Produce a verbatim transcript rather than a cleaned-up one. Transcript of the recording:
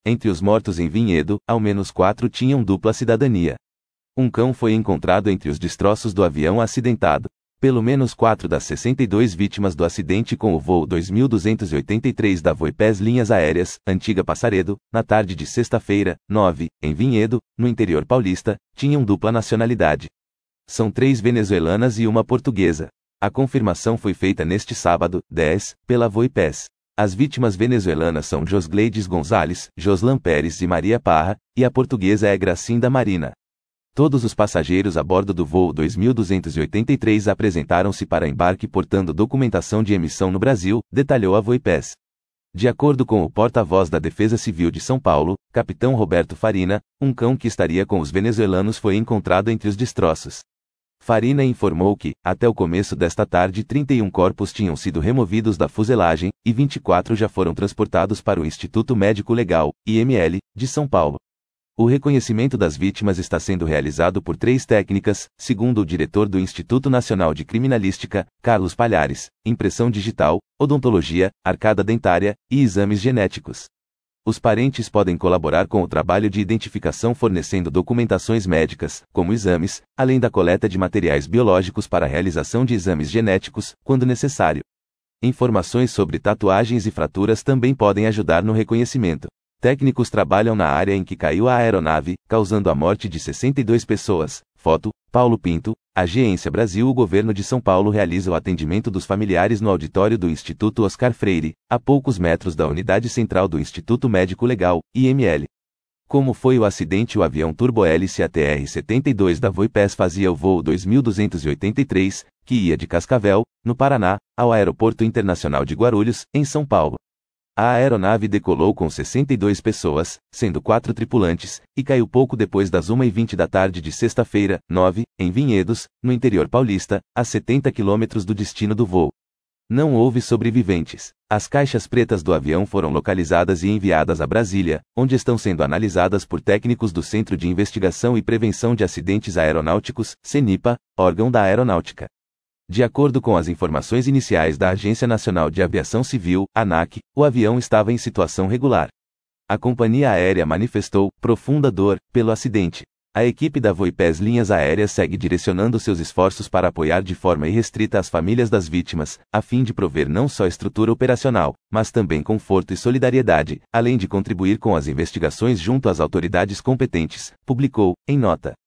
Entre os mortos em Vinhedo, ao menos quatro tinham dupla cidadania. Um cão foi encontrado entre os destroços do avião acidentado. Pelo menos quatro das sessenta e duas vítimas do acidente com o voo dois mil duzentos e oitenta e três da Voipés Linhas Aéreas, antiga Passaredo, na tarde de sexta-feira, nove, em Vinhedo, no interior paulista, tinham dupla nacionalidade. São três venezuelanas e uma portuguesa. A confirmação foi feita neste sábado, dez, pela Voipés. As vítimas venezuelanas são Josgleides Gonzalez, Joslan Pérez e Maria Parra, e a portuguesa é Gracinda Marina. Todos os passageiros a bordo do voo dois mil duzentos e oitenta e três apresentaram-se para embarque portando documentação de emissão no Brasil, detalhou a Voipés. De acordo com o porta-voz da Defesa Civil de São Paulo, capitão Roberto Farina, um cão que estaria com os venezuelanos foi encontrado entre os destroços. Farina informou que, até o começo desta tarde, trinta e um corpos tinham sido removidos da fuselagem, e vinte e quatro já foram transportados para o Instituto Médico Legal, I M L, de São Paulo. O reconhecimento das vítimas está sendo realizado por três técnicas, segundo o diretor do Instituto Nacional de Criminalística, Carlos Palhares: impressão digital, odontologia, arcada dentária e exames genéticos. Os parentes podem colaborar com o trabalho de identificação fornecendo documentações médicas, como exames, além da coleta de materiais biológicos para a realização de exames genéticos, quando necessário. Informações sobre tatuagens e fraturas também podem ajudar no reconhecimento. Técnicos trabalham na área em que caiu a aeronave, causando a morte de sessenta e duas pessoas. Foto: Paulo Pinto, Agência Brasil. O governo de São Paulo realiza o atendimento dos familiares no auditório do Instituto Oscar Freire, a poucos metros da unidade central do Instituto Médico Legal, I M L. Como foi o acidente? O avião turbohélice A T R setenta e dois da Voipés fazia o voo dois mil duzentos e oitenta e três, que ia de Cascavel, no Paraná, ao Aeroporto Internacional de Guarulhos, em São Paulo. A aeronave decolou com sessenta e duas pessoas, sendo quatro tripulantes, e caiu pouco depois das uma e vinte da tarde de sexta-feira, nove, em Vinhedos, no interior paulista, a setenta quilômetros do destino do voo. Não houve sobreviventes. As caixas pretas do avião foram localizadas e enviadas a Brasília, onde estão sendo analisadas por técnicos do Centro de Investigação e Prevenção de Acidentes Aeronáuticos, CENIPA, órgão da aeronáutica. De acordo com as informações iniciais da Agência Nacional de Aviação Civil, ANAC, o avião estava em situação regular. A companhia aérea manifestou profunda dor pelo acidente. A equipe da Voipés Linhas Aéreas segue direcionando seus esforços para apoiar de forma irrestrita as famílias das vítimas, a fim de prover não só estrutura operacional, mas também conforto e solidariedade, além de contribuir com as investigações junto às autoridades competentes, publicou, em nota.